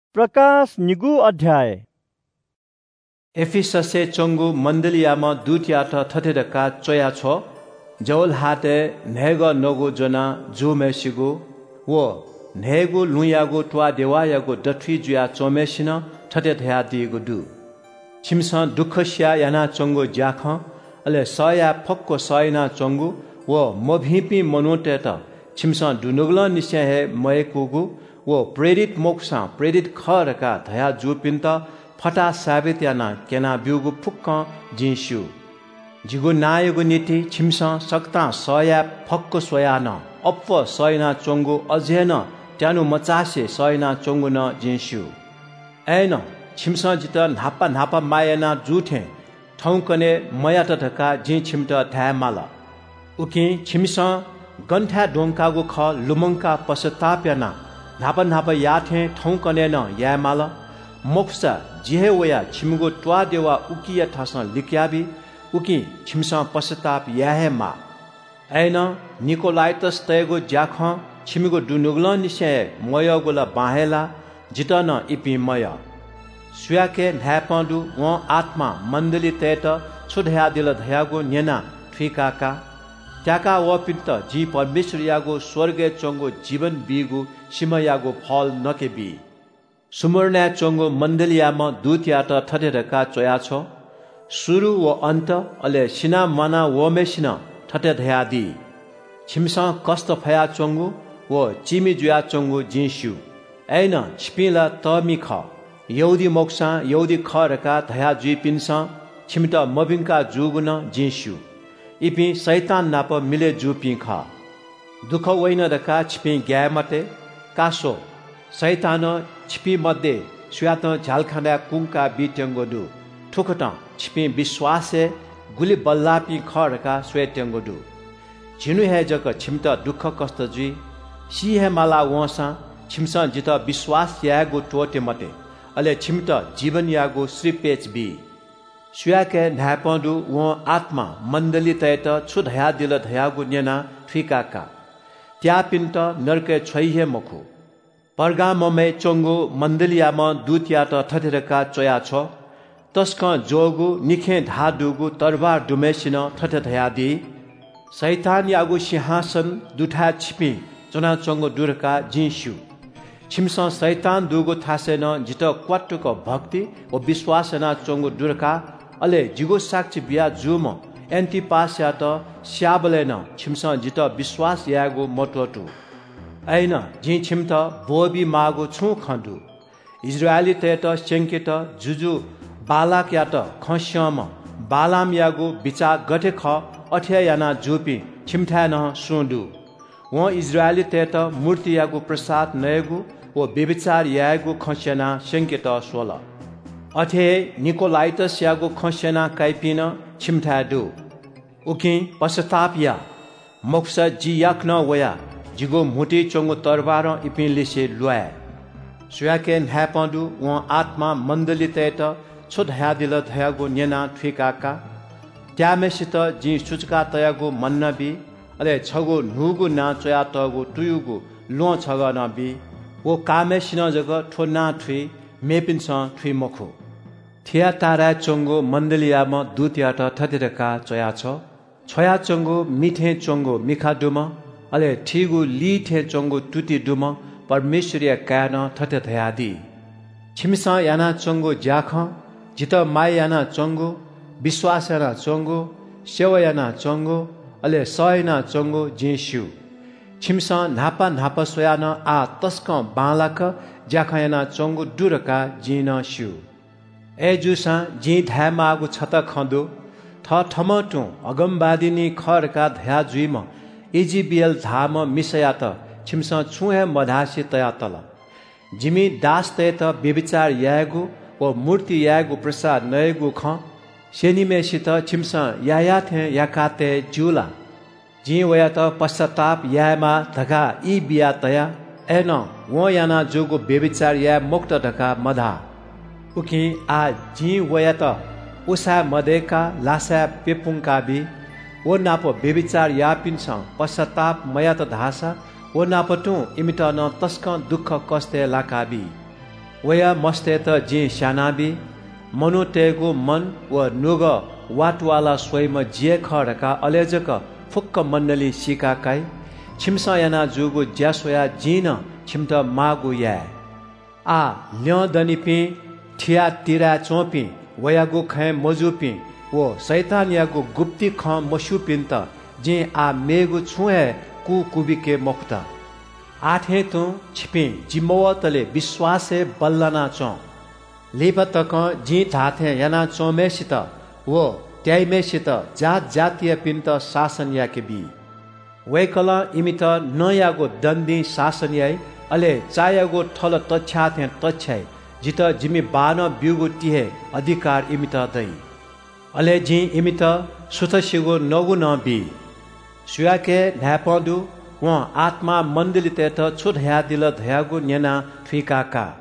प्रकाश निगु अध्याय एफिससे चंगु मण्डलियामा दुतियात थथेदका चोया छो जौल हाते नेगो नगु जना जुमेसिगु वो नेगु लुयागु ट्वा देवायागु दथ्वी जुया चोमेसिन थथे थया दिगु दु छिमसा दुखस्या याना चंगु ज्याख अले सया फक्को सयना चंगु वो मभिपि मनोटेत छिमसा दुनुगला निस्या हे मयकुगु वो प्रेरित मोक्सा प्रेरित खरका धया जुपिन्त फटा साबित याना केना ब्युगु फुक्क जिन्स्यु जिगु नायगु नीति छिमसा सक्ता सया फक्को सोयान अप्प सयना चंगु अझेन ट्यानु मचासे सयना चंगु न जिन्स्यु ऐन छिमसा जित नापा नापा मायना जुठे ठौकने मया तथका जि छिमत थायमाला उकि छिमसा गन्ठा डोंकागु ख लुमंका पश्चाताप्याना नापा नापा याथे ठौकने न यामाला मोक्सा जिहे वया छिमगु ट्वा देवा उकिया थासा लिक्याबी उकि छिमसा पश्चाताप याहे मा ऐन निकोलाइतस तयगु ज्याख छिमगु दुनुगला निसे मयगुला बाहेला जितन इपि मय सुयाके न्यापदु व आत्मा मण्डली तयत छुधया दिल धयागु न्यना ठिकाका त्याका वपिन्त जी परमेश्वर यागो स्वर्गे चंगो जीवन बीगु सिमयागो फल नकेबी सुमर्णा चंगो मण्डलियामा दुतियात थथेदका चोया छो सुरु व अन्त अले सिना मना वमेसिन थथे धयादी छिमसा कस्त फया चंगु व चिमी जुया चंगु जिन्स्यु ऐन छिपिला तमी ख यौदी मोक्सा यौदी खरका धया जुइपिन्सा छिमित मबिंका जुगुन जिन्स्यु इपि शैतान नाप मिले जुपि ख दुख वैन दका छिपि ग्यामते कासो शैतान छिपि मध्ये सुयात झालखाना कुंका बिट्यंगो दु ठुकट छिपि विश्वासे गुली बल्लापि खरका स्वेट्यंगो दु झिनु हे जक छिमत दुख कष्ट जुइ सी हे माला वसा छिमसा जित विश्वास यागो टोटे मते अले छिमत जीवन यागो श्रीपेच बी सुयाके न्यापदु व आत्मा मण्डली तयत छुधया दिल धयागु न्यना ठिकाका त्यापिन्त नरके छैहे मखु परगाममे चंगु मण्डलियामा दुतियात थथेदका चोया छो तस्क जोगु निखे धादुगु तरबार दुमेसिन थथे धयादी शैतान यागु सिंहासन दुठा छिपि चना चंगु दुरका जिन्स्यु छिमसा शैतान दुगु थासेन जित क्वाटुक भक्ति व विश्वासना चंगु दुरका अले जिगो साक्षी बिया जुम एन्टिपास्या त स्याबलेन छिमसा जित विश्वास यागु मतोटु ऐन जि छिमत बोबी मागु छु खंदु इजरायली तेत सेंकेत जुजु बालाक या त खस्यम बालाम यागु बिचा गठे ख अठ्या याना जुपी छिमथा न सुंदु व इजरायली तेत मूर्ति यागु प्रसाद नयगु व बेविचार यागु खस्यना सेंकेत सोला अथे निकोलाइतस यागु खस्यना काइपिन छिमथादु उकि पश्चाताप या मोक्ष जी याक्न वया जिगो मुटी चंगु तरबार इपिनलिसे लुआ सुयाके न्यापदु व आत्मा मण्डली तयत छुधया दिल धयागु न्यना ठिकाका त्यामेसित जी सुचका तयागु मन्नबी अले छगु नुगु ना चोया तगु तुयुगु लो छग नबी वो कामेसिन जग ठोना ठुइ मेपिन्स ठुइ मखु थिया तारा चंगु मण्डलियामा दुतियात थथेदका चोया छ छया चंगु मिठे चंगु मिखा दुम अले ठिगु लीठे चंगु तुति दुम परमेश्वरीय कान थथे धयादी छिमसा याना चंगु ज्याख जित माय याना चंगु विश्वास याना चंगु सेवा याना चंगु अले सयना चंगु जिन्स्यु छिमसा नापा नापा सोयान आ तस्क बालाक ज्याखयाना चंगु दुरका जिन स्यु ए जुसा जि धामागु छत खंदु थ ठमटु अगमबादिनी खरका धया जुइम इजिबियल धाम मिसयात छिमसा छुहे मधासी तया तल जिमी दास तयत बेविचार यागु व मूर्ति यागु प्रसाद नयगु ख सेनिमेसित छिमसा यायाथे याकाते जुला जी वया त पश्चाताप यामा धका ई बिया तया एन वो याना जोगो बेविचार या मुक्त धका मधा उकि आ जी वया त उसा मदेका लासा पेपुङका बी वो नाप बेविचार या पिन्छ पश्चाताप मया त धासा वो नापटु इमित न तस्क दुःख कस्ते लाकाबी वया मस्ते त जी श्यानाबी मनुतेगु मन व नुग वाटवाला स्वयं जिए खडका अलेजक फुक्क मण्डली सिकाकाई छिमसा याना जुगु ज्यासोया जिन छिमत मागु या आ ल्य दनिपि ठिया तिरा चोपि वयागु खे मजुपि वो शैतान यागु गुप्ती ख मसुपिन त जे आ मेगु छुए कु कुबिके मखुता आठे तु छिपि जिमवतले विश्वासे बल्लना चौ लिपतक जी धाथे याना चौमेसित वो त्याइमेसित जात जातीय पिन्त शासन याके बी वैकल इमित नयागो दन्दी शासन याई अले चायागो ठल तछ्याथे तछ्याई जित जिमि बान ब्युगु तिहे अधिकार इमित दै अले जी इमित सुथसिगो नगु न बी सुयाके ढ्यापदु व आत्मा मण्डलिते त छुट ह्या दिल धयागु न्याना फिकाका